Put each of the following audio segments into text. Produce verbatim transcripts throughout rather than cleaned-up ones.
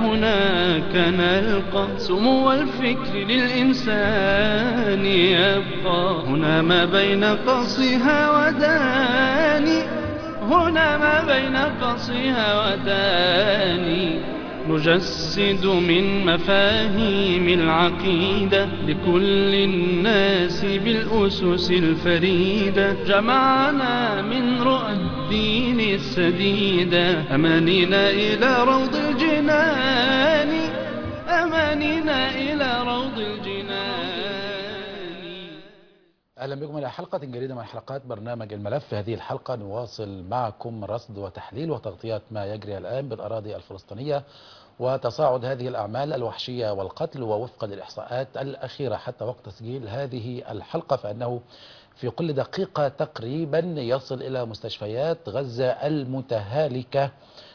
هناك نلقى سمو الفكر للإنسان يبقى. هنا ما بين قصها وداني، هنا ما بين قصها وداني، نجسد من مفاهيم العقيدة لكل الناس بالأسس الفريدة. جمعنا من رؤى الدين السديدة، أمانينا إلى روض الجنان، أمانينا إلى روض الجنان. أهلا بكم إلى حلقة جديدة من حلقات برنامج الملف. في هذه الحلقة نواصل معكم رصد وتحليل وتغطية ما يجري الآن بالأراضي الفلسطينية وتصاعد هذه الأعمال الوحشية والقتل. ووفقا للإحصاءات الأخيرة حتى وقت تسجيل هذه الحلقة فإنه في كل دقيقة تقريبا يصل إلى مستشفيات غزة المتهالكة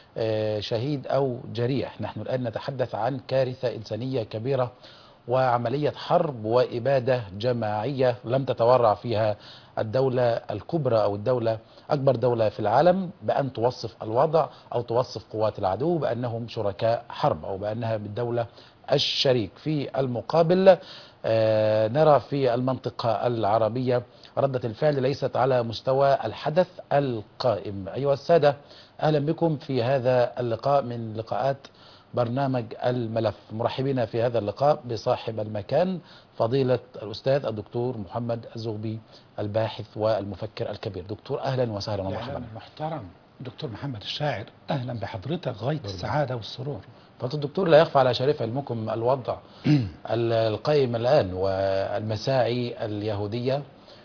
شهيد أو جريح. نحن الآن نتحدث عن كارثة إنسانية كبيرة وعملية حرب وإبادة جماعية لم تتورع فيها الدولة الكبرى أو الدولة أكبر دولة في العالم بأن توصف الوضع أو توصف قوات العدو بأنهم شركاء حرب أو بأنها بالدولة الشريك. في المقابل آه نرى في المنطقة العربية ردة الفعل ليست على مستوى الحدث القائم. أيها السادة، أهلا بكم في هذا اللقاء من لقاءات برنامج الملف. مرحبين في هذا اللقاء بصاحب المكان فضيلة الأستاذ الدكتور محمد الزغبي الباحث والمفكر الكبير. دكتور أهلا وسهلا ومرحبا. محترم دكتور محمد الشاعر، أهلا بحضرتك، غاية السعادة والسرور. فضل الدكتور، لا يخفى على شريف علمكم الوضع القائم الآن والمساعي اليهودية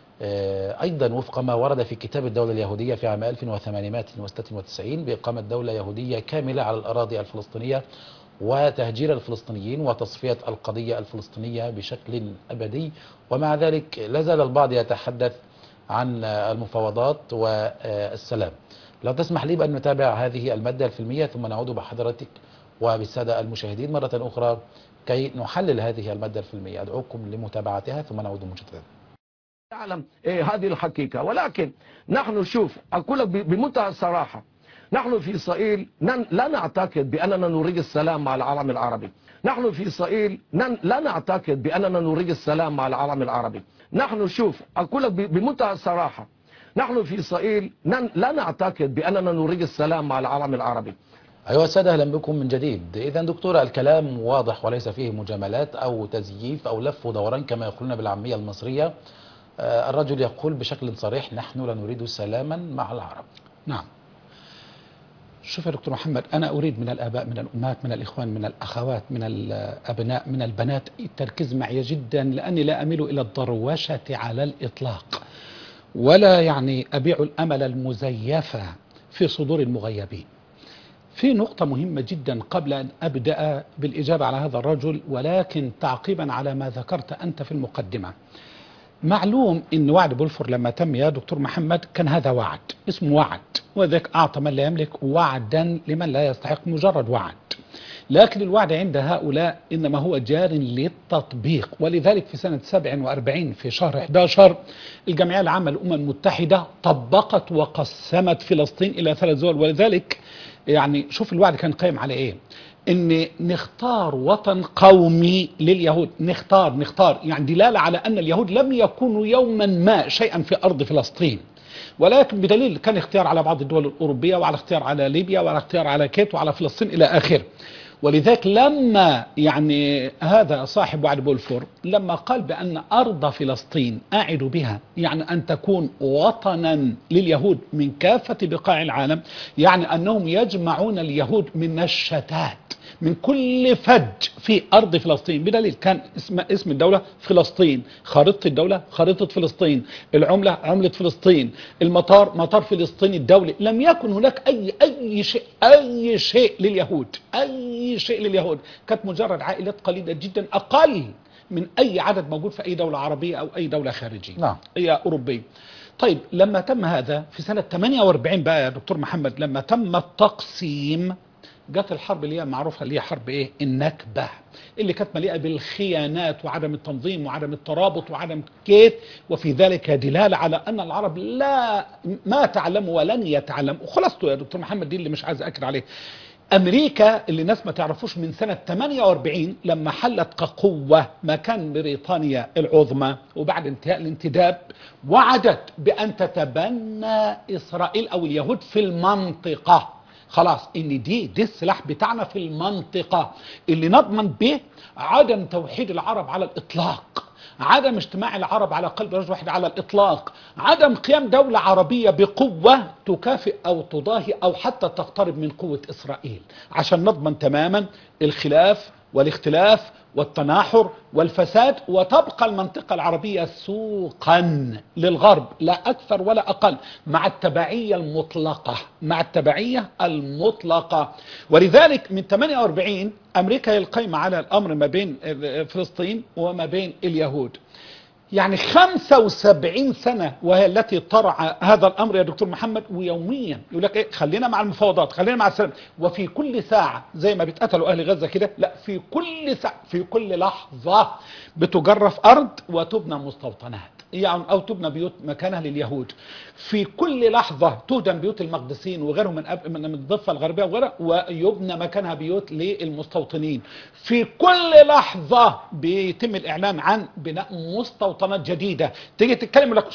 أيضا وفق ما ورد في كتاب الدولة اليهودية في عام ألف وثمانمائة وستة وتسعين بإقامة دولة يهودية كاملة على الأراضي الفلسطينية وتهجير الفلسطينيين وتصفية القضية الفلسطينية بشكل أبدي. ومع ذلك لازال البعض يتحدث عن المفاوضات والسلام. لو تسمح لي بأن نتابع هذه المادة الفيلمية ثم نعود بحضرتك وبالسادة المشاهدين مرة أخرى كي نحلل هذه المادة الفيلمية. أدعوكم لمتابعتها ثم نعود مجددا. نعلم إيه هذه الحقيقة، ولكن نحن شوف أقول لك بمنتهى الصراحة، نحن في إسرائيل لا نعتقد بأننا نريد السلام مع العالم العربي. نحن في إسرائيل لا نعتقد بأننا نريد السلام مع العالم العربي. نحن شوف أقول لك بمنتهى الصراحة، نحن في إسرائيل لا نعتقد بأننا نريد السلام مع العالم العربي. أيها السادة، أهلا بكم من جديد. إذا دكتور الكلام واضح وليس فيه مجاملات أو تزييف أو لف ودوران كما يقولون بالعامية المصرية. الرجل يقول بشكل صريح نحن لا نريد سلاما مع العرب. نعم. شوف يا دكتور محمد، أنا أريد من الآباء من الأمهات من الإخوان من الأخوات من الأبناء من البنات التركيز معي جدا، لأني لا أميل إلى الضروشة على الإطلاق ولا يعني أبيع الأمل المزيفة في صدور المغيبين. في نقطة مهمة جدا قبل أن أبدأ بالإجابة على هذا الرجل، ولكن تعقيبا على ما ذكرت أنت في المقدمة. معلوم ان وعد بلفور لما تم يا دكتور محمد كان هذا وعد اسمه وعد، وذلك اعطى من لا يملك وعدا لمن لا يستحق، مجرد وعد. لكن الوعد عند هؤلاء انما هو جار للتطبيق. ولذلك في سنة سبعة وأربعين في شهر أحد عشر الجمعية العامة للأمم المتحدة طبقت وقسمت فلسطين الى ثلاث دول. ولذلك يعني شوف الوعد كان قائم على ايه؟ ان نختار وطن قومي لليهود. نختار نختار يعني دلالة على ان اليهود لم يكونوا يوما ما شيئا في ارض فلسطين، ولكن بدليل كان اختيار على بعض الدول الاوروبية وعلى اختيار على ليبيا وعلى اختيار على كيت وعلى فلسطين الى اخره. ولذلك لما يعني هذا صاحب وعد بلفور لما قال بأن أرض فلسطين أعد بها يعني أن تكون وطنا لليهود من كافة بقاع العالم، يعني أنهم يجمعون اليهود من الشتات من كل فج في أرض فلسطين. بدليل كان اسم, اسم الدولة فلسطين، خارطة الدولة خارطة فلسطين، العملة عملة فلسطين، المطار مطار فلسطين الدولي. لم يكن هناك أي أي شيء أي شيء لليهود، أي شيء لليهود. كانت مجرد عائلات قليلة جدا أقل من أي عدد موجود في أي دولة عربية أو أي دولة خارجية نعم. أي أوروبية. طيب لما تم هذا في سنة ثمانية وأربعين بقى يا دكتور محمد، لما تم التقسيم جت الحرب اللي هي معروفة اللي هي حرب ايه؟ النكبة، اللي كانت مليئة بالخيانات وعدم التنظيم وعدم الترابط وعدم كيت، وفي ذلك دلالة على أن العرب لا ما تعلموا ولن يتعلموا. وخلاصته يا دكتور محمد دي اللي مش عايز أكد عليه. أمريكا اللي الناس ما تعرفوش من سنة ثمانية وأربعين لما حلت كقوة مكان بريطانيا العظمى وبعد انتهاء الانتداب، وعدت بأن تتبنى إسرائيل أو اليهود في المنطقة. خلاص ان دي دي السلاح بتاعنا في المنطقة اللي نضمن به عدم توحيد العرب على الإطلاق، عدم اجتماع العرب على قلب رجل واحد على الإطلاق، عدم قيام دولة عربية بقوة تكافئ أو تضاهي أو حتى تقترب من قوة إسرائيل، عشان نضمن تماما الخلاف والاختلاف والتناحر والفساد، وتبقى المنطقة العربية سوقا للغرب لا أكثر ولا أقل، مع التبعية المطلقة مع التبعية المطلقة. ولذلك من ثمانية وأربعين أمريكا هي القائمة على الأمر ما بين فلسطين وما بين اليهود، يعني خمسة وسبعين سنة وهي التي طرع هذا الأمر يا دكتور محمد، ويوميا يقول لك إيه خلينا مع المفاوضات، خلينا مع السلام، وفي كل ساعة زي ما بيتقتلوا أهل غزة كده، لا في كل ساعة في كل لحظة بتجرف أرض وتبنى مستوطنات يعني أو تبنى بيوت مكانها لليهود، في كل لحظة تهدم بيوت المقدسين وغيرهم من أب من الضفة الغربية وغيرها ويبنى مكانها بيوت للمستوطنين، في كل لحظة بيتم الإعلان عن بناء مستوطنات جديدة. تيجي تتكلم لك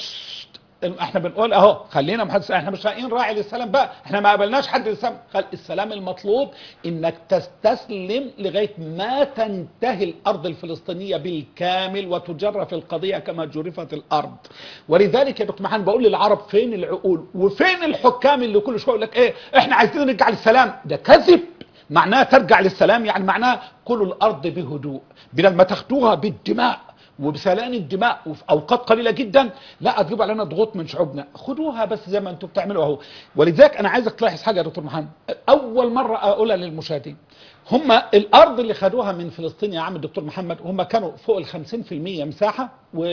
احنا بنقول اهو خلينا محدث، احنا مش رايحين راعي للسلام بقى، احنا ما قابلناش حد للسلام. السلام المطلوب انك تستسلم لغايه ما تنتهي الارض الفلسطينيه بالكامل وتجرف القضيه كما جرفت الارض. ولذلك يا دكتور محمد بقول للعرب فين العقول وفين الحكام اللي كل شويه يقول لك ايه احنا عايزين نرجع للسلام؟ ده كذب. معناه ترجع للسلام يعني معناه كلوا الارض بهدوء بدل ما تاخدوها بالدماء وبسلان الدماء وفي اوقات قليله جدا، لا تجيب علينا ضغوط من شعوبنا، خدوها بس زي ما انتم بتعملوا اهو. ولذلك انا عايزك تلاحظ حاجه يا دكتور محمد، اول مره اقولها للمشاهدين، هم الارض اللي خدوها من فلسطين يا عم الدكتور محمد هم كانوا فوق ال خمسين في المية مساحه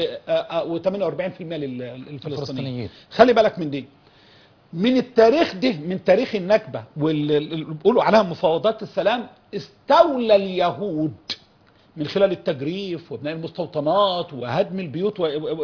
و ثمانية وأربعين في المية للفلسطينيين. خلي بالك من دي، من التاريخ ده من تاريخ النكبه واللي بيقولوا عليها مفاوضات السلام، استولى اليهود من خلال التجريف وبناء المستوطنات وهدم البيوت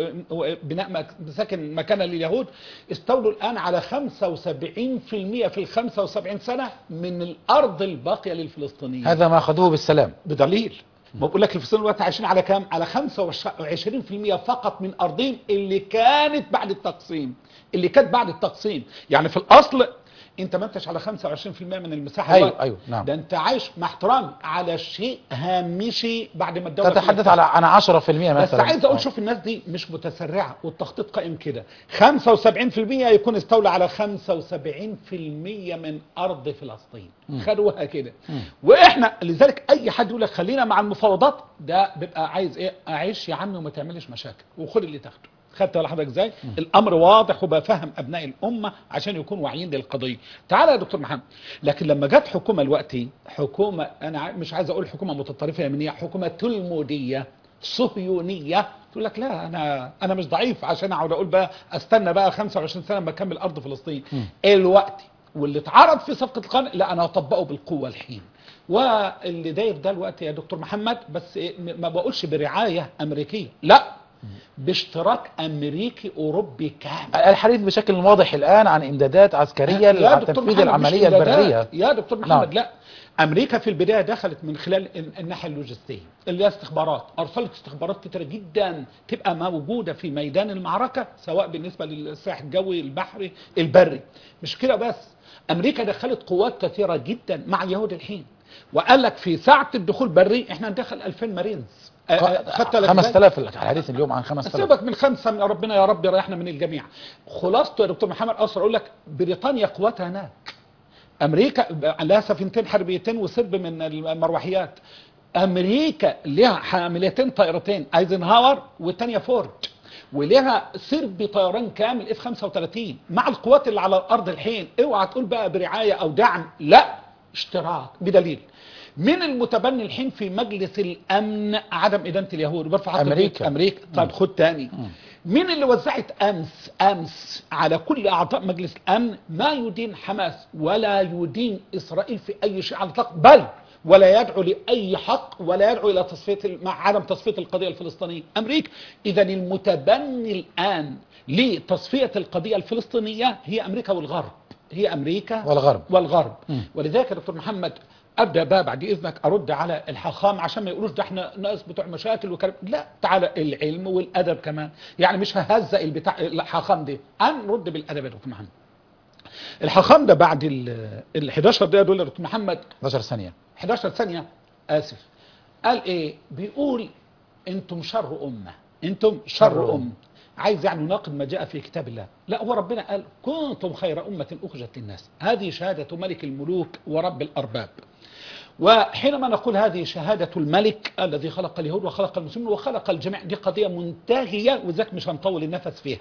وبناء مساكن مكانها لليهود، استولوا الآن على خمسة وسبعين في المية في ال خمسة وسبعين سنة من الأرض الباقية للفلسطينيين. هذا ما أخذوه بالسلام بدليل ما بقول لك الفلسطينيين دلوقتي عايشين على كام؟ على خمسة وعشرين في المية فقط من أرضهم اللي كانت بعد التقسيم، اللي كانت بعد التقسيم. يعني في الأصل انت ما انتش على خمسة وعشرين في المية من المساحه، ايوه ايوه نعم، ده انت عايش مع احترامي على شيء هامشي بعد ما الدوله تتحدث على عن عشرة في المية مثلا. بس عايز اقول شوف الناس دي مش متسرعه والتخطيط قائم كده، خمسة وسبعين في المية يكون استولى على خمسة وسبعين في المية من ارض فلسطين، خدوها كده. واحنا لذلك اي حد يقول لك خلينا مع المفاوضات ده بيبقى عايز ايه؟ اعيش يا عمي وما تعملش مشاكل وخد اللي تاخده. خدت ولا حضرتك ازاي؟ الامر واضح وبفهم ابناء الامه عشان يكونوا واعيين للقضيه. تعالى يا دكتور محمد، لكن لما جت حكومه دلوقتي، حكومه انا مش عايز اقول حكومه متطرفه يمينيه، حكومه تلموديه صهيونيه، تقول لك لا انا انا مش ضعيف عشان اقعد اقول بقى استنى بقى خمسة وعشرين سنه لما اكمل ارض فلسطين. الوقت واللي اتعرض في صفقه القانون لا انا هطبقه بالقوه الحين. واللي داير ده الوقت يا دكتور محمد، بس ما بقولش برعايه امريكيه، لا باشتراك امريكي اوروبي كامل. الحديث بشكل واضح الان عن امدادات عسكريه لتنفيذ العمليه البريه يا دكتور محمد. لا امريكا في البدايه دخلت من خلال الناحيه اللوجستيه اللي هي استخبارات، ارسلت استخبارات كتيره جدا تبقى موجوده في ميدان المعركه سواء بالنسبه للسلاح الجوي البحري البري. مش كده بس، امريكا دخلت قوات كثيره جدا مع اليهود الحين، وقال لك في ساعه الدخول بري احنا ندخل ألفين مارينز. خمسة آلاف الحديث اليوم عن خمسة آلاف. سيبك من خمسة، من ربنا يا رب يريحنا من الجميع. خلاصته يا دكتور محمد اصلا اقول لك بريطانيا قواتها هناك، امريكا لها سفينتين حربيتين وسرب من المروحيات، امريكا لها حاملتين طائرتين ايزنهاور والثانيه فورد، ولها سرب طيران كامل اف خمسة وثلاثين مع القوات اللي على الارض الحين. اوعى تقول بقى برعايه او دعم، لا اشتراك. بدليل من المتبني الحين في مجلس الامن عدم ادانه اليهود وبرفع امريكا امريكا. طيب خد تاني، مين اللي وزعت امس امس على كل اعضاء مجلس الامن ما يدين حماس ولا يدين اسرائيل في اي شيء على الاطلاق، بل ولا يدعو لاي حق ولا يدعو الى تصفيه مع عدم تصفيه القضيه الفلسطينيه امريكا. اذا المتبني الان لتصفيه القضيه الفلسطينيه هي امريكا والغرب، هي أمريكا والغرب والغرب م. ولذلك يا دكتور محمد أبدأ بقى بعد إذنك أرد على الحاخام عشان ما يقولوش ده احنا ناس بتوع مشاكل وكلام. لا، تعالى العلم والأدب كمان، يعني مش ههزق البتاع الحاخام دي، أنا نرد بالأدب يا دكتور محمد. الحاخام ده بعد ال حداشر دقيقة دول يا دكتور محمد، حداشر ثانية حداشر ثانية آسف، قال إيه؟ بيقول أنتم شر أمة، أنتم شر, شر أمة. عايز يعني يناقض ما جاء في كتاب الله. لا، هو ربنا قال كنتم خير أمة أخرجت للناس، هذه شهادة ملك الملوك ورب الأرباب. وحينما نقول هذه شهادة الملك الذي خلق اليهود وخلق المسلمين وخلق الجميع، دي قضية منتهية وذاك مش هنطول النفس فيها.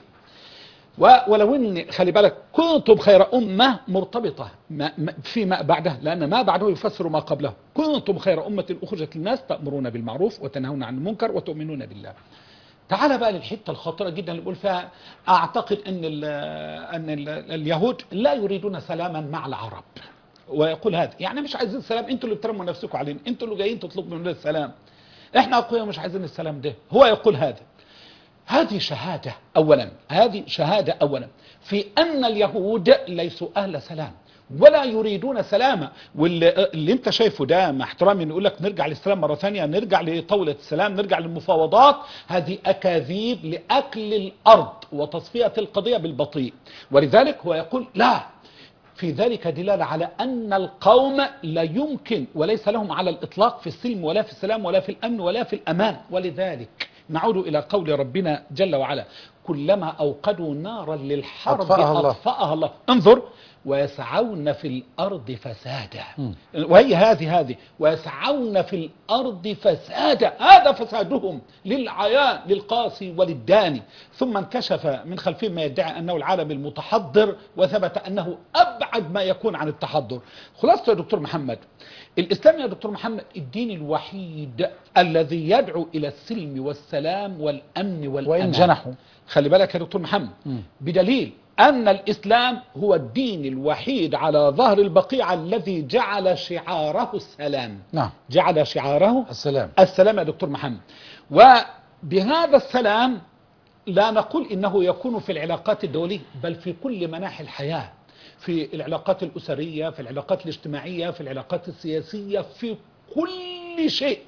ولو ان خلي بالك كنتم خير أمة مرتبطة فيما بعدها، لأن ما بعده يفسر ما قبله. كنتم خير أمة أخرجت للناس تأمرون بالمعروف وتنهون عن المنكر وتؤمنون بالله. تعال بقى للحته الخطيره جدا اللي بقول فيها اعتقد ان ال ان ال اليهود لا يريدون سلاما مع العرب، ويقول هذا يعني مش عايزين سلام، انتوا اللي بترموا نفسكم علينا، انتوا اللي جايين تطلبوا مننا السلام، احنا اقوياء مش عايزين السلام ده. هو يقول هذا. هذه شهاده اولا، هذه شهاده اولا في ان اليهود ليسوا اهل سلام ولا يريدون سلامة. واللي اللي انت شايفه ده مع احترامي نقول لك نرجع للسلام مرة ثانية، نرجع لطاولة السلام، نرجع للمفاوضات، هذه أكاذيب لأكل الأرض وتصفية القضية بالبطيء. ولذلك هو يقول لا، في ذلك دلالة على أن القوم لا يمكن وليس لهم على الإطلاق في السلم ولا في السلام ولا في الأمن ولا في الأمان. ولذلك نعود إلى قول ربنا جل وعلا كلما أوقدوا نارا للحرب أطفأها الله, أطفأها الله. انظر، ويسعون في الأرض فسادا، وهي هذه هذه ويسعون في الأرض فسادا، هذا فسادهم للعيان للقاسي وللداني. ثم انكشف من خلفهم ما يدعي أنه العالم المتحضر، وثبت أنه أبعد ما يكون عن التحضر. خلاصة يا دكتور محمد، الإسلام يا دكتور محمد الدين الوحيد الذي يدعو إلى السلم والسلام والأمن والأمان، وإن جنحوا. خلي بالك يا دكتور محمد، م. بدليل أن الإسلام هو الدين الوحيد على ظهر البقيعة الذي جعل شعاره السلام. نعم. جعل شعاره السلام. السلام يا دكتور محمد. وبهذا السلام لا نقول إنه يكون في العلاقات الدولية، بل في كل مناحي الحياة، في العلاقات الأسرية، في العلاقات الاجتماعية، في العلاقات السياسية، في كل شيء،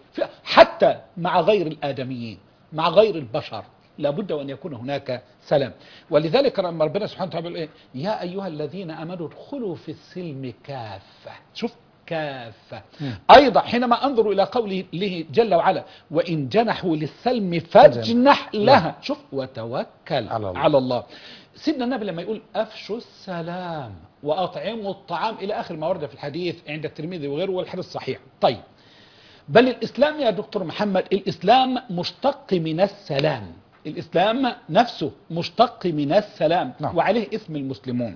حتى مع غير الآدميين، مع غير البشر لابد وأن يكون هناك سلام. ولذلك لما ربنا سبحانه وتعالى يقول إيه؟ يا أيها الذين آمنوا ادخلوا في السلم كافة. شوف كافة. أيضا حينما أنظر إلى قوله جل وعلا وإن جنحوا للسلم فاجنح لها. شوف وتوكل على الله. على الله. سيدنا النبي لما يقول أفشوا السلام وأطعموا الطعام إلى آخر ما ورد في الحديث عند الترمذي وغيره والحديث صحيح. طيب، بل الإسلام يا دكتور محمد الإسلام مشتق من السلام، الإسلام نفسه مشتق من السلام. نعم. وعليه اسم المسلمون.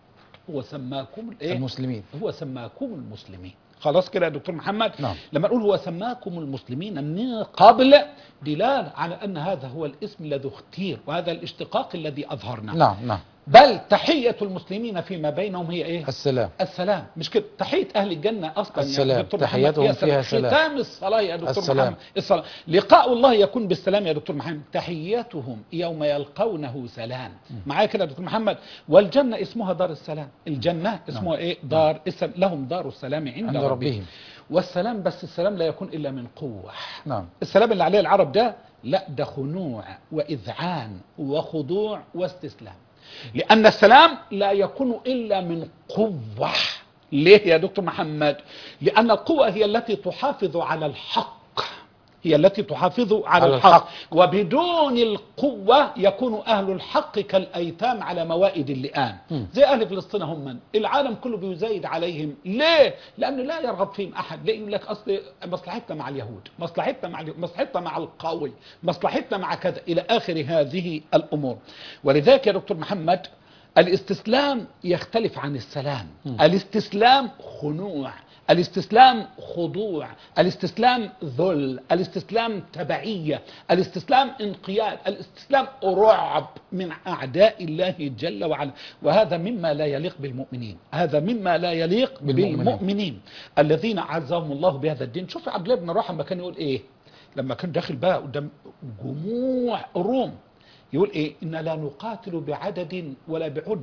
هو سماكم الايه؟ المسلمين. هو سماكم المسلمين. خلاص كده يا دكتور محمد. نعم. لما نقول هو سماكم المسلمين من قبل دلالة على أن هذا هو الاسم الذي اختير وهذا الاشتقاق الذي أظهرنا. نعم نعم. بل تحية المسلمين فيما بينهم هي ايه؟ السلام. السلام. مش كده؟ تحية أهل الجنة أصلا السلام. يا دكتور تحياتهم محمد. فيها سلام. ختام الصلاة يا دكتور السلام. محمد الصلاة. لقاء الله يكون بالسلام يا دكتور محمد. تحياتهم يوم يلقونه سلام. معايا كده يا دكتور محمد. والجنة اسمها دار السلام. الجنة اسمها ايه؟ دار السلام. لهم دار السلام عند, عند ربهم. ربهم. والسلام، بس السلام لا يكون إلا من قوة. نعم. السلام اللي عليه العرب ده لا، ده خنوع وإذعان وخضوع واستسلام. لأن السلام لا يكون إلا من قوة. ليه يا دكتور محمد؟ لأن القوة هي التي تحافظ على الحق، هي التي تحافظ على, على الحق. الحق. وبدون القوة يكون أهل الحق كالأيتام على موائد اللئام. م. زي أهل فلسطين هم من العالم كله بيزايد عليهم. ليه؟ لأنه لا يرغب فيهم أحد. ليه؟ يقول لك أصل مصلحتنا مع اليهود، مصلحتنا مع مصلحتنا مع القوي، مصلحتنا مع كذا إلى آخر هذه الأمور. ولذلك يا دكتور محمد الاستسلام يختلف عن السلام. م. الاستسلام خنوع، الاستسلام خضوع، الاستسلام ذل، الاستسلام تبعية، الاستسلام انقياد، الاستسلام رعب من أعداء الله جل وعلا. وهذا مما لا يليق بالمؤمنين، هذا مما لا يليق بالمؤمنين, بالمؤمنين الذين عزهم الله بهذا الدين. شوف عبد الله بن رواحة لما كان يقول ايه لما كان داخل بقى قدام جموع الروم، يقول ايه؟ إن لا نقاتل بعدد ولا بعدة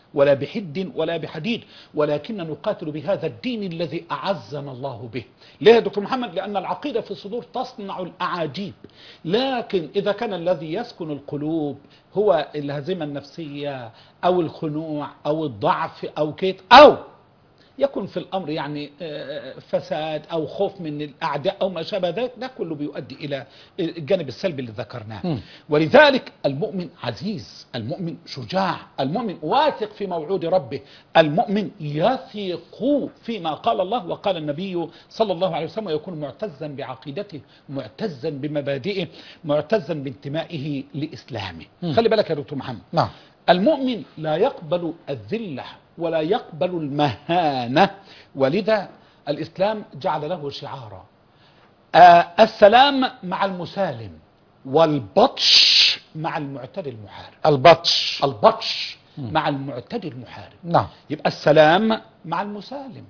ولا بحد ولا بحديد، ولكن نقاتل بهذا الدين الذي أعزنا الله به. ليه يا دكتور محمد؟ لأن العقيدة في الصدور تصنع الأعاجيب، لكن إذا كان الذي يسكن القلوب هو الهزيمة النفسية أو الخنوع أو الضعف أو كيت، أو يكون في الأمر يعني فساد أو خوف من الأعداء أو ما شابه ذلك، ده كله بيؤدي إلى الجانب السلبي اللي ذكرناه. م. ولذلك المؤمن عزيز، المؤمن شجاع، المؤمن واثق في موعود ربه، المؤمن يثق فيما قال الله وقال النبي صلى الله عليه وسلم، ويكون معتزا بعقيدته، معتزا بمبادئه، معتزا بانتمائه لإسلامه. م. خلي بالك يا دكتور محمد. نعم. المؤمن لا يقبل الذلة ولا يقبل المهانة، ولذا الإسلام جعل له شعارا: آه السلام مع المسالم، والبطش مع المعتدي المحارب. البطش البطش مع المعتدي المحارب. نعم. يبقى السلام مع المسالم،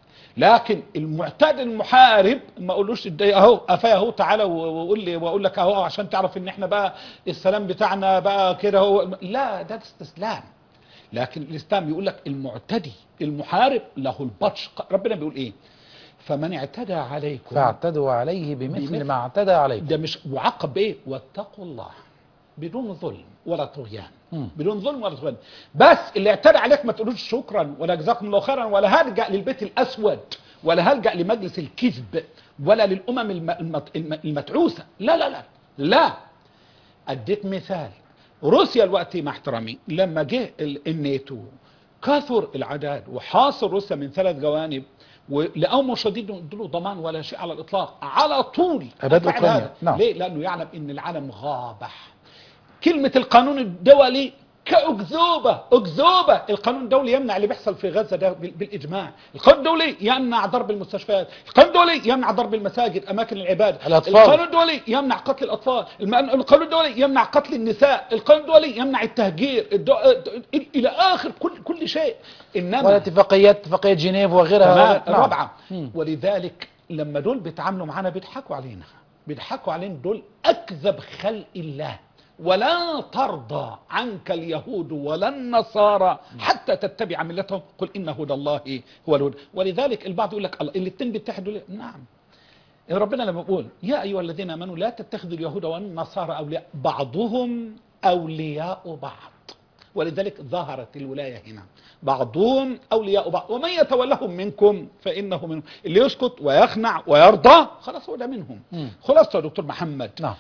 لكن المعتدي المحارب ما اقولوش اهو قفايا اهو تعالى وقول لي واقول لك اهو عشان تعرف ان احنا بقى السلام بتاعنا بقى كده اهو. لا، ده استسلام. لكن الإسلام يقول لك المعتدي المحارب له البطش. ربنا بيقول إيه؟ فمن اعتدى عليكم فاعتدوا عليه بمثل, بمثل ما اعتدى عليكم. ده مش معقب بإيه؟ واتقوا الله بدون ظلم ولا طغيان. م. بدون ظلم ولا طغيان. بس اللي اعتدى عليك ما تقولوش شكرا ولا جزاكم الله خيرا، ولا هرجع للبيت الأسود، ولا هرجع لمجلس الكذب، ولا للأمم المتعوسة. لا لا لا لا. أديت مثال: روسيا الوقت مع احترامي لما جه الناتو كثر العداد وحاصر روسيا من ثلاث جوانب، ولقوا مشددين يدوا ضمان ولا شيء على الإطلاق، على طول فعل هذا. نعم. ليه؟ لأنه يعلم إن العالم غابح. كلمة القانون الدولي كأكذوبة، أكذوبة. القانون الدولي يمنع اللي بيحصل في غزة ده بالإجماع. القانون الدولي يمنع ضرب المستشفيات، القانون الدولي يمنع ضرب المساجد أماكن العبادة، الأطفال. القانون الدولي يمنع قتل الأطفال، القانون الدولي يمنع قتل النساء، القانون الدولي يمنع التهجير، الدو... إلى آخر كل كل شيء. إنما والاتفاقيات اتفاقية جنيف وغيرها الرابعة. ولذلك لما دول بيتعاملوا معانا بيضحكوا علينا، بيضحكوا علينا. دول أكذب خلق الله. ولا ترضى عنك اليهود ولا النصارى حتى تتبع ملتهم، قل إن هدى الله هو الهدى. ولذلك البعض يقول لك الاثنين بيتحدوا ليه؟ نعم. ربنا لما بيقول يا أيها الذين آمنوا لا تتخذوا اليهود والنصارى أولياء بعضهم أولياء بعض، ولذلك ظهرت الولاية هنا، بعضهم أولياء بعض ومن يتولهم منكم فإنه منهم. اللي يسكت ويخنع ويرضى خلاص هو ده منهم. خلاص يا دكتور محمد. نعم.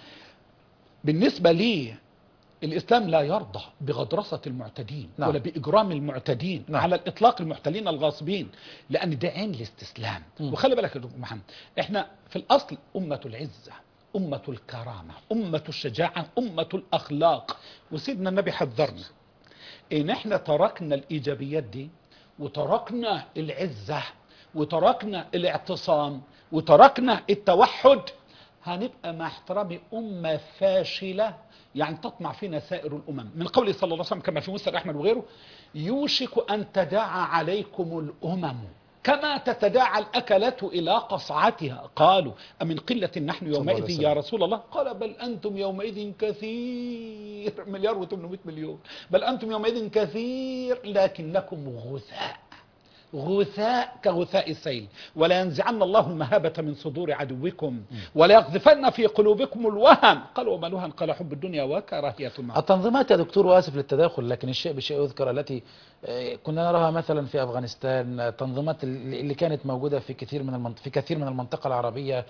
بالنسبة لي الإسلام لا يرضى بغدرسة المعتدين. نعم. ولا بإجرام المعتدين. نعم. على الإطلاق المحتلين الغاصبين، لأن ده عين الاستسلام. م. وخلي بالك يا دكتور محمد، إحنا في الأصل أمة العزة، أمة الكرامة، أمة الشجاعة، أمة الأخلاق. وسيدنا النبي حذرنا إن إحنا تركنا الإيجابيات دي وتركنا العزة وتركنا الاعتصام وتركنا التوحد، هنبقى مع احترامي أمة فاشلة، يعني تطمع فينا سائر الأمم. من قوله صلى الله عليه وسلم كما في مسند أحمد وغيره: يوشك أن تداعى عليكم الأمم كما تتداعى الأكلة إلى قصعتها. قالوا أمن قلة نحن يومئذ يا رسول الله؟ قال بل أنتم يومئذ كثير، مليار وثمانمائة مليون، بل أنتم يومئذ كثير لكنكم غثاء، غثاء كغثاء السيل، ولا ينزعن الله المهابة من صدور عدوكم ولا يقذفن في قلوبكم الوهن. قال وما الوهن؟ قال حب الدنيا وكراهية الموت. التنظيمات يا دكتور، واسف للتداخل لكن الشيء بشيء يذكر، التي كنا نراها مثلا في أفغانستان، التنظيمات اللي كانت موجودة في كثير من المنطقة في كثير من المنطقة العربية،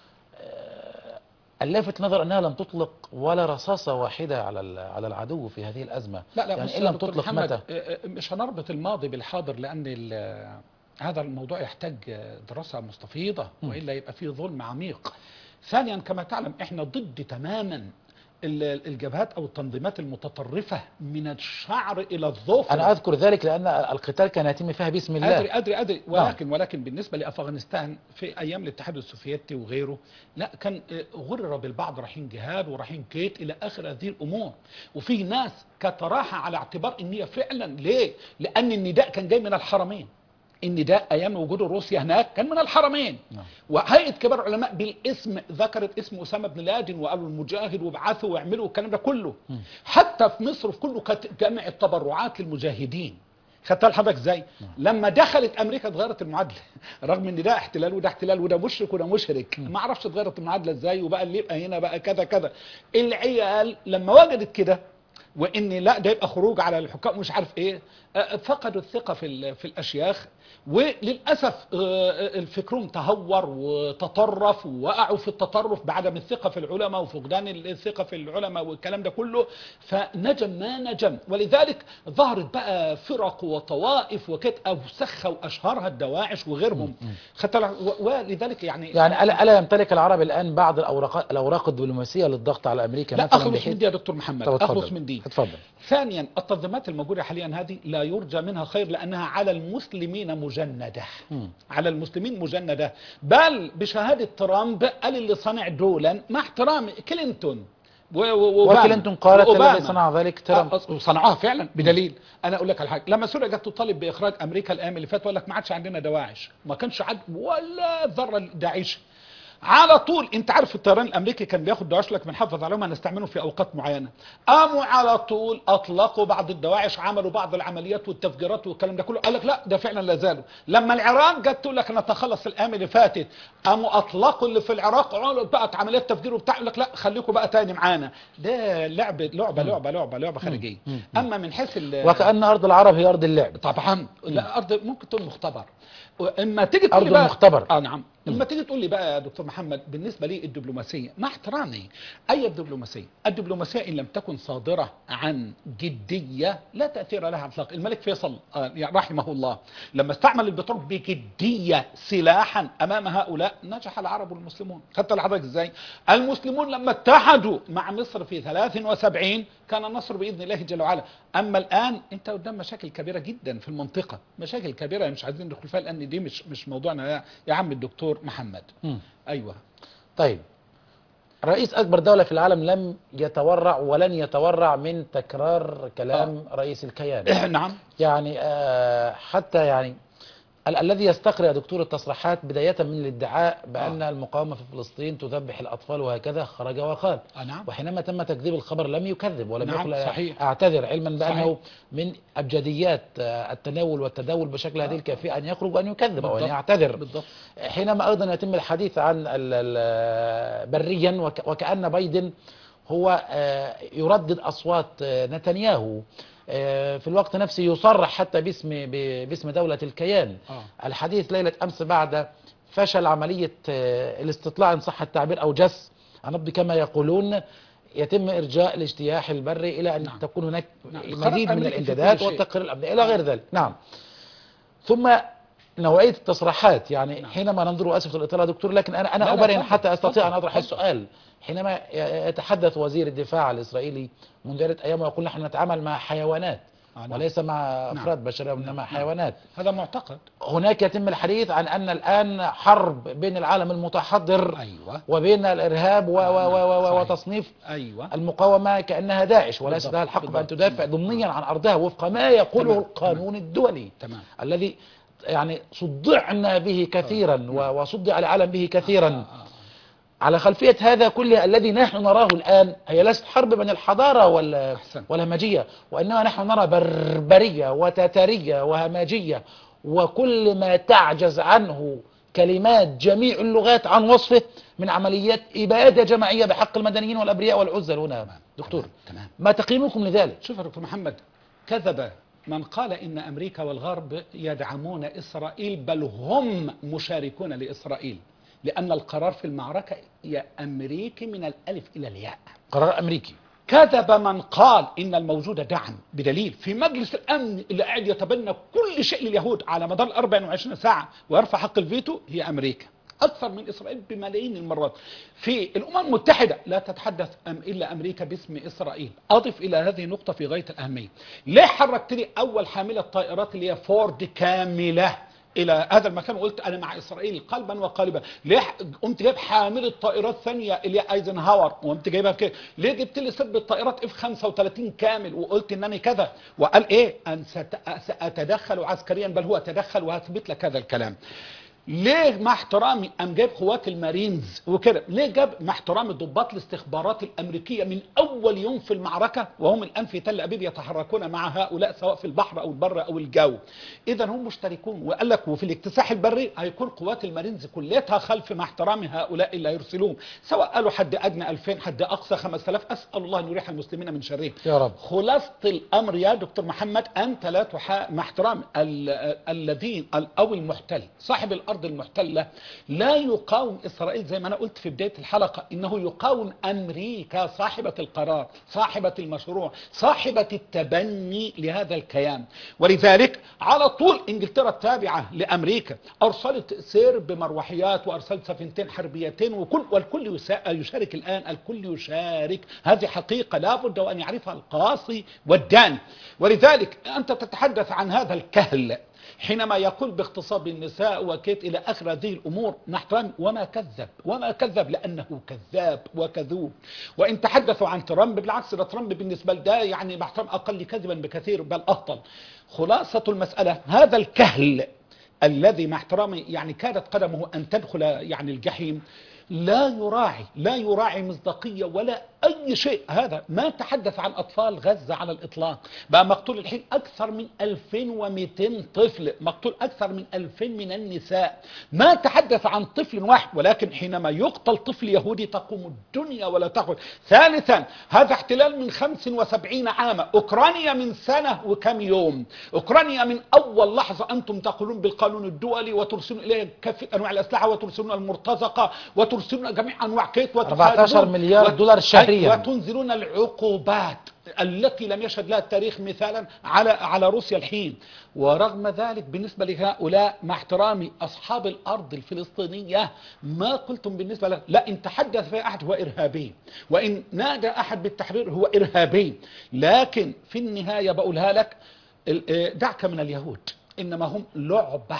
اللافت نظر أنها لم تطلق ولا رصاصة واحدة على على العدو في هذه الأزمة. لا لا يعني إن لم تطلق متى؟ مش هنربط الماضي بالحاضر، لأن هذا الموضوع يحتاج دراسة مستفيضة، وإلا يبقى فيه ظلم عميق. ثانيا كما تعلم احنا ضد تماما الجبهات أو التنظيمات المتطرفة من الشعر إلى الظفر. أنا أذكر ذلك لأن القتال كان يتم فيها باسم الله. أدري أدري أدري ولكن ولكن بالنسبة لأفغانستان في أيام الاتحاد السوفيتي وغيره، لا كان غرر بالبعض رايحين جهاد ورايحين كيت إلى آخر هذه الأمور، وفي ناس كانت راحة على اعتبار إن هي فعلا. ليه؟ لأن النداء كان جاي من الحرمين. النداء ايام وجود روسيا هناك كان من الحرمين. نعم. وهيئه كبار العلماء بالاسم ذكرت اسم اسامه بن لادن وقالوا المجاهد وابعثوا واعملوا الكلام ده كله. م. حتى في مصر في كله كانت جمع التبرعات للمجاهدين. خدتها لحضرتك ازاي؟ لما دخلت امريكا اتغيرت المعادله رغم ان ده احتلال وده احتلال وده مشرك وده مشرك، ما اعرفش اتغيرت المعادله ازاي وبقى اللي يبقى هنا بقى كذا كذا. العيال لما وجدت كده وان لا ده يبقى خروج على الحكام مش عارف ايه، فقدوا الثقه في في الاشياخ، وللاسف فكرهم تهور وتطرف ووقعوا في التطرف بعدم الثقه في العلماء وفقدان الثقه في العلماء والكلام ده كله، فنجم ما نجم. ولذلك ظهرت بقى فرق وطوائف وكانت اوسخها واشهرها الدواعش وغيرهم. ولذلك يعني يعني الا الا يمتلك العرب الان بعض الاوراق الاوراق الدبلوماسيه للضغط على امريكا؟ لا مثلا اخلص من دي يا دكتور محمد، اخلص من دي. اتفضل. ثانيا التنظيمات الموجوده حاليا هذه لا يرجى منها خير لانها على المسلمين مجنده، م. على المسلمين مجنده، بل بشهاده ترامب قال اللي صنع دولا مع احترام كلينتون وكلينتون قالت الذي صنع ذلك ترامب، وصنعوها فعلا بدليل. انا اقول لك على حاجه، لما سوريا جت تطالب باخراج امريكا الايام اللي فاتت وقال لك ما عادش عندنا دواعش، ما كانش عاد ولا ذره داعش، على طول انت عارف الطيران الامريكي كان بياخد دواعش لك بنحافظ عليهم هنستعملهم في اوقات معينه، قاموا على طول اطلقوا بعض الدواعش، عملوا بعض العمليات والتفجيرات والكلام ده كله، قال لك لا ده فعلا لا زالوا. لما العراق جت تقول لك نتخلص الايام اللي فاتت، قاموا اطلقوا اللي في العراق عملوا بقى عمليات تفجير وبتاع، لك لا خليكم بقى تاني معانا. ده لعبه لعبه لعبه لعبه لعبه خارجيه. اما من حيث وكأن ارض العرب هي ارض اللعب. طبعا لا، ارض ممكن تقول مختبر. اما تيجي تقول لي بقى مختبر. اه نعم. لما تيجي تقول لي بقى يا دكتور محمد بالنسبه لي الدبلوماسيه، مع احترامي اي دبلوماسيه، الدبلوماسيه ان لم تكن صادره عن جديه لا تاثير لها على الاطلاق. الملك فيصل آه رحمه الله لما استعمل البترول بجديه سلاحا امام هؤلاء نجح العرب والمسلمون. خدت لحضرتك ازاي؟ المسلمون لما اتحدوا مع مصر في ثلاث وسبعين كان النصر باذن الله جل وعلا. اما الان انت قدام مشاكل كبيره جدا في المنطقه، مشاكل كبيره مش عايزين ندخل فيها لان دي مش مش موضوعنا يا, يا عم الدكتور محمد. م. ايوه. طيب رئيس اكبر دوله في العالم لم يتورع ولن يتورع من تكرار كلام آه. رئيس الكيان. نعم. يعني آه حتى يعني ال الذي يستقر يا دكتور التصريحات بداية من الادعاء بأن آه. المقاومة في فلسطين تذبح الأطفال وهكذا خرج وقال. آه نعم. وحينما تم تكذيب الخبر لم يكذب ولم نعم. يقل صحيح. أعتذر، علما بأنه صحيح. من أبجديات التناول والتداول بشكل هذه الكافية أن يخرج وأن يكذب أو أن بالضبط. يعتذر. بالضبط. حينما أيضا يتم الحديث عن بريا وكأن بايدن هو يردد أصوات نتنياهو، في الوقت نفسه يصرح حتى باسم باسم دولة الكيان. آه. الحديث ليلة أمس بعد فشل عملية الاستطلاع إن صح التعبير أو جس النبض كما يقولون، يتم إرجاء الاجتياح البري إلى أن نعم. تكون هناك نعم. مزيد من الإمدادات والتقرير الأمني إلى غير ذلك. نعم. ثم نوعية التصريحات يعني نعم. حينما ننظر أسف الإطلاع يا دكتور، لكن أنا أنا أبرهن حتى أستطيع أن أطرح السؤال. حينما يتحدث وزير الدفاع الإسرائيلي منذ عدة أيام ويقول نحن نتعامل مع حيوانات آه وليس مع أفراد نعم. بشرية وإنما نعم. حيوانات. هذا معتقد. هناك يتم الحديث عن أن الآن حرب بين العالم المتحضر أيوة. وبين الإرهاب و و و و وتصنيف أيوة. المقاومة كأنها داعش وليس لها الحق بأن تدافع ضمنيا عن أرضها وفق ما يقوله تمام. القانون تمام. الدولي تمام. الذي يعني صدعنا به كثيرا تمام. وصدع العالم به كثيرا. آه آه. على خلفية هذا كله الذي نحن نراه الآن هي ليست حرب بين الحضارة ولا والهمجية، وإنما نحن نرى بربرية وتتارية وهمجية وكل ما تعجز عنه كلمات جميع اللغات عن وصفه من عمليات إبادة جماعية بحق المدنيين والأبرياء والعزل هنا. دكتور تمام. ما تقييمكم لذلك؟ شوف يا دكتور محمد، كذب من قال إن أمريكا والغرب يدعمون إسرائيل، بل هم مشاركون لإسرائيل، لأن القرار في المعركة يا أمريكي من الألف إلى الياء، قرار أمريكي. كذب من قال إن الموجود دعم، بدليل في مجلس الأمن اللي قاعد يتبنى كل شيء لليهود على مدار أربع وعشرين ساعة ويرفع حق الفيتو هي أمريكا، أكثر من إسرائيل بملايين المرات. في الأمم المتحدة لا تتحدث أم إلا أمريكا باسم إسرائيل. أضف إلى هذه النقطة في غاية الأهمية، ليه حركت لي أول حاملة طائرات اللي هي فورد كاملة الى هذا المكان وقلت انا مع اسرائيل قلبا وقالبا؟ ليه قمت جايب حامله طائرات ثانيه اللي هي ايزنهاور وقمت جايبها كده؟ ليه جبت لي ست طائرات اف خمسة وثلاثين كامل وقلت انني كذا؟ وقال ايه؟ ان ساتدخل عسكريا، بل هو تدخل وهثبت لك هذا الكلام. ليه مع احترامي قام جايب قوات المارينز وكده؟ ليه جاب مع احترامي ضباط الاستخبارات الامريكيه من اول يوم في المعركه وهم الان في تل ابيب يتحركون مع هؤلاء سواء في البحر او البر او الجو؟ اذا هم مشتركون. وقال لك وفي الاكتساح البري هيكون قوات المارينز كليتها خلف مع احترامي هؤلاء اللي هيرسلوهم، سواء قالوا حد ادنى ألفين حد اقصى خمسة آلاف، اسال الله ان يريح المسلمين من شرهم يا رب. خلاصه الامر يا دكتور محمد انت لا تحا مع احترام الذين او المحتل صاحب الارض المحتله لا يقاوم اسرائيل زي ما انا قلت في بدايه الحلقه، انه يقاوم امريكا صاحبه القرار صاحبه المشروع صاحبه التبني لهذا الكيان. ولذلك على طول انجلترا التابعه لامريكا ارسلت سير بمروحيات وارسلت سفينتين حربيتين وكل والكل يشارك الان، الكل يشارك، هذه حقيقه لابد وان يعرفها القاصي والداني. ولذلك انت تتحدث عن هذا الكهل حينما يقول باغتصاب النساء وكيت إلى آخر هذه الأمور نحترم، وما كذب وما كذب لأنه كذاب وكذوب. وإن تحدثوا عن ترامب بالعكس، ده ترامب بالنسبة لده يعني محترم أقل كذبا بكثير بل أهطل. خلاصة المسألة هذا الكهل الذي مع احترامي يعني كادت قدمه أن تدخل يعني الجحيم لا يراعي لا يراعي مصداقية ولا أي شيء. هذا ما تحدث عن أطفال غزة على الإطلاق، بقى مقتول الحين أكثر من ألفين ومئتين طفل، مقتول أكثر من ألفين من النساء، ما تحدث عن طفل واحد. ولكن حينما يقتل طفل يهودي تقوم الدنيا ولا تقوم. ثالثا هذا احتلال من خمس وسبعين عاما، أوكرانيا من سنة وكم يوم، أوكرانيا من أول لحظة أنتم تقولون بالقانون الدولي وترسلون إليه كافة أنواع الأسلحة وترسلون المرتزقة وترسلون جميع أنواع كيت أربعة عشر مليار دولار شهريا وتنزلون العقوبات التي لم يشهد لها التاريخ مثالا على على روسيا الحين. ورغم ذلك بالنسبة لهؤلاء مع احترامي أصحاب الأرض الفلسطينية ما قلتم بالنسبة له لا، إن تحدث في أحد هو إرهابي وإن نادى أحد بالتحرير هو إرهابي. لكن في النهاية بقولها لك دعك من اليهود، إنما هم لعبة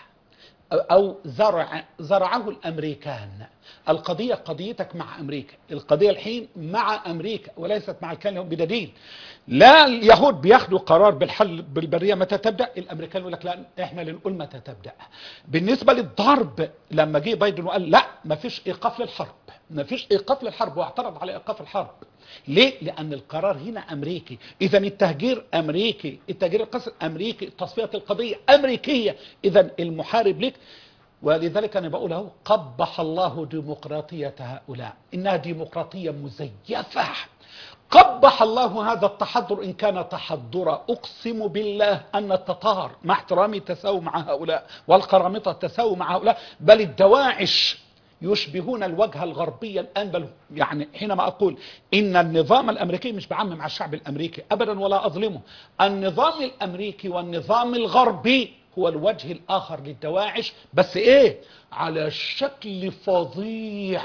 أو زرع زرعه الأمريكان. القضية قضيتك مع أمريكا، القضية الحين مع أمريكا وليست مع الكيان بدليل. لا اليهود بياخدوا قرار بالحل بالبرية متى تبدأ، الأمريكان يقول لك لا إحنا اللي نقول متى تبدأ. بالنسبة للضرب لما جه بايدن وقال لا ما فيش إيقاف للحرب، ما فيش إيقاف للحرب واعترض على إيقاف الحرب. ليه؟ لأن القرار هنا أمريكي. إذا التهجير أمريكي، التهجير القسري أمريكي، تصفية القضية أمريكية، إذا المحارب لك. ولذلك أنا بقول اهو قبح الله ديمقراطية هؤلاء، إنها ديمقراطية مزيفة. قبح الله هذا التحضر إن كان تحضرا. أقسم بالله أن التتار مع احترامي تساووا مع هؤلاء والقرامطة تساووا مع هؤلاء، بل الدواعش يشبهون الوجه الغربي الآن. بل يعني حينما أقول إن النظام الأمريكي مش بعمم على الشعب الأمريكي أبدا ولا أظلمه، النظام الأمريكي والنظام الغربي هو الوجه الآخر للدواعش، بس إيه على شكل فظيع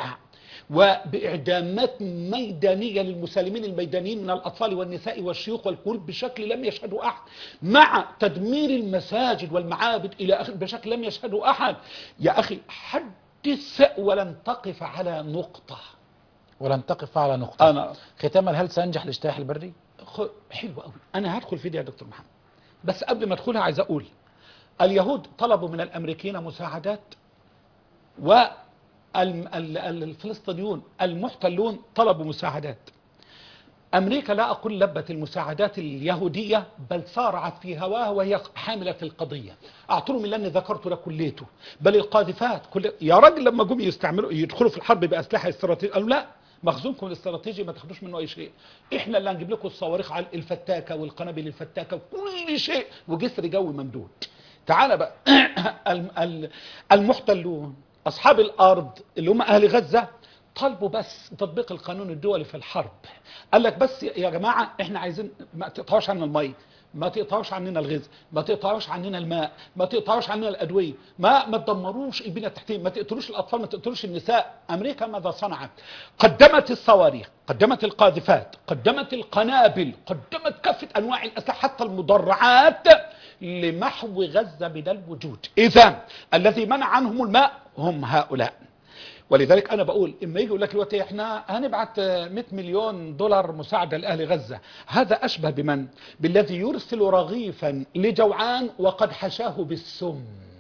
وبإعدامات ميدانية للمسالمين الميدانيين من الأطفال والنساء والشيوخ والكل بشكل لم يشهده أحد، مع تدمير المساجد والمعابد إلى آخر بشكل لم يشهده أحد. يا أخي حدث ولن تقف على نقطة، ولن تقف على نقطة. أنا ختاما هل سينجح الاجتياح البري؟ حلو قوي، أنا هدخل في دي يا دكتور محمد، بس قبل ما أدخلها عايز أقول اليهود طلبوا من الأمريكيين مساعدات والفلسطينيون المحتلون طلبوا مساعدات. أمريكا لا أقول لبت المساعدات اليهودية بل سارعت في هواها وهي حاملة القضية. أعطوا من لأني ذكرت لك كليته، بل القاذفات كل... يا راجل لما جم يستعملوا يدخلوا في الحرب بأسلحة استراتيجية قالوا لا مخزونكم الاستراتيجي ما تاخدوش منه اي شيء، احنا اللي هنجيب لكم الصواريخ على الفتاكه والقنابل الفتاكه وكل شيء وجسر جوي ممدود. تعال بقى المحتلون اصحاب الارض اللي هم اهل غزه طالبوا بس تطبيق القانون الدولي في الحرب. قال لك بس يا جماعه احنا عايزين ما تقطعوش عنا الميه، ما تقطعوش عننا الغذاء، ما تقطعوش عننا الماء، ما تقطعوش عننا الادويه، ما ما تدمروش البنيه التحتيه، ما تقتلوش الاطفال، ما تقتلوش النساء. امريكا ماذا صنعت؟ قدمت الصواريخ، قدمت القاذفات، قدمت القنابل، قدمت كافه انواع الاسلحه حتى المدرعات لمحو غزه من الوجود. اذا الذي منع عنهم الماء هم هؤلاء. ولذلك انا بقول اما يجي يقول لك دلوقتي احنا هنبعت مئة مليون دولار مساعده لاهل غزه، هذا اشبه بمن؟ بالذي يرسل رغيفا لجوعان وقد حشاه بالسم.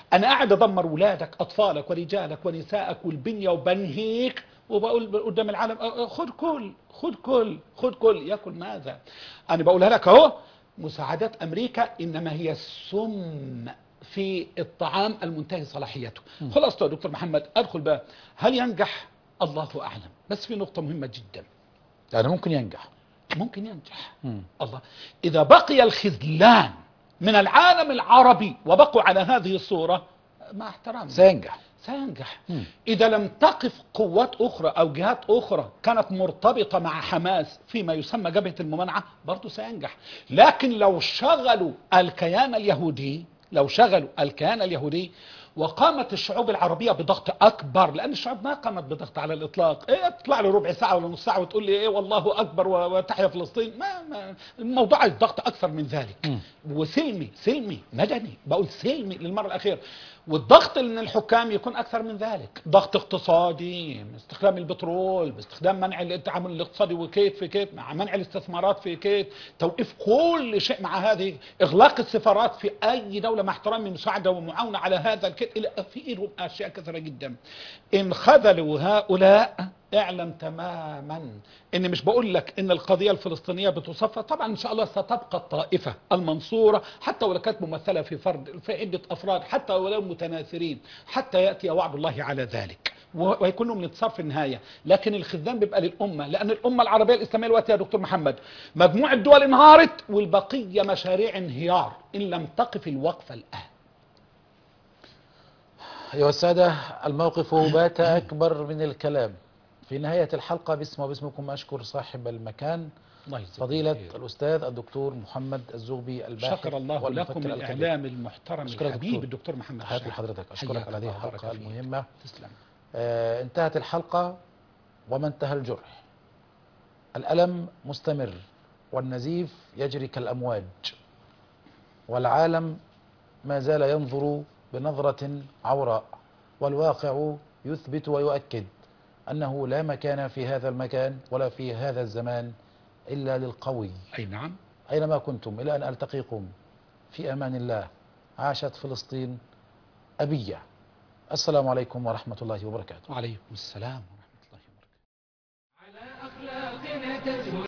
أنا قاعد أدمر ولادك، أطفالك ورجالك ونسائك والبنية وبنهيك، وبقول قدام العالم خد كل خد كل خد كل ياكل ماذا؟ أنا بقولها لك أهو، مساعدات أمريكا إنما هي السم في الطعام المنتهي صلاحيته. خلاص يا دكتور محمد، أدخل بقى، هل ينجح؟ الله أعلم، بس في نقطة مهمة جدا. يعني ممكن ينجح، ممكن ينجح. مم. الله، إذا بقي الخذلان من العالم العربي وبقوا على هذه الصورة، مع احترامي سينجح. سينجح. مم. إذا لم تقف قوات أخرى أو جهات أخرى كانت مرتبطة مع حماس فيما يسمى جبهة الممانعة، برضو سينجح. لكن لو شغلوا الكيان اليهودي لو شغلوا الكيان اليهودي وقامت الشعوب العربية بضغط أكبر، لأن الشعوب ما قامت بضغط على الإطلاق. إيه تطلع لي ربع ساعة ولا نص ساعة وتقول لي إيه والله أكبر وتحيا فلسطين؟ ما, ما الموضوع الضغط أكثر من ذلك. م. وسلمي سلمي مدني، بقول سلمي للمرة الأخيرة. والضغط من الحكام يكون أكثر من ذلك، ضغط اقتصادي، استخدام البترول، باستخدام منع التعامل الاقتصادي وكيت في كيت، مع منع الاستثمارات في كيت، توقيف كل شيء مع هذه، إغلاق السفارات في أي دولة مع احترامي، مساعدة ومعاونة على هذا الكيت، إلى في أشياء كثيرة جدا. إن خذلوا هؤلاء اعلم تماما اني مش بقول لك ان القضيه الفلسطينيه بتصفى، طبعا ان شاء الله ستبقى الطائفه المنصوره حتى ولو كانت ممثله في فرد في عده افراد، حتى ولو متناثرين، حتى ياتي وعد الله على ذلك ويكونوا من انتصار في النهايه. لكن الخذلان بيبقى للامه، لان الامه العربيه الاسلاميه دلوقتي يا دكتور محمد مجموعه دول انهارت والبقيه مشاريع انهيار ان لم تقف الوقفه الان. أيها السادة، الموقف بات أكبر من الكلام. في نهاية الحلقة باسم وباسمكم أشكر صاحب المكان فضيلة الأستاذ الدكتور محمد الزغبي الباحث. شكر الله لكم الإعلام المحترم الحبيب الدكتور محمد. تحياتي لحضرتك، أشكرك على هذه الحلقة المهمة. تسلم. آه انتهت الحلقة وما انتهى الجرح. الألم مستمر والنزيف يجري كالأمواج، والعالم ما زال ينظر بنظرة عوراء، والواقع يثبت ويؤكد أنه لا مكان في هذا المكان ولا في هذا الزمان إلا للقوي. أي نعم. أينما كنتم إلى أن ألتقيكم في أمان الله. عاشت فلسطين أبية. السلام عليكم ورحمة الله وبركاته. وعليكم السلام ورحمة الله وبركاته. على أخلاقنا تزهر